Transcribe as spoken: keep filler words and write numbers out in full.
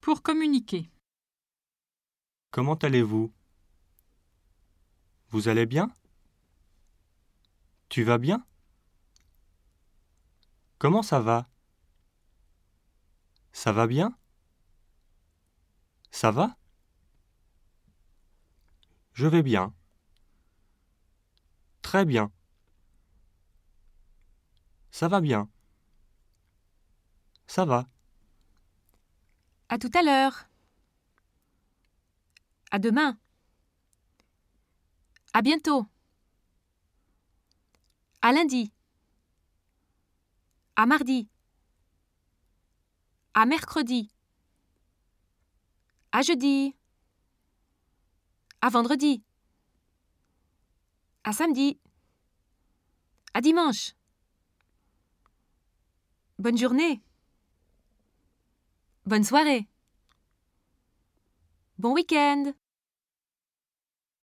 Pour communiquer. Comment allez-vous? Vous allez bien? Tu vas bien? Comment ça va? Ça va bien? Ça va? Je vais bien. Très bien. Ça va bien. Ça va. À tout à l'heure. À demain. À bientôt. À lundi. À mardi. À mercredi. À jeudi. À vendredi. À samedi. À dimanche. Bonne journée. Bonne soirée. Bon week-end.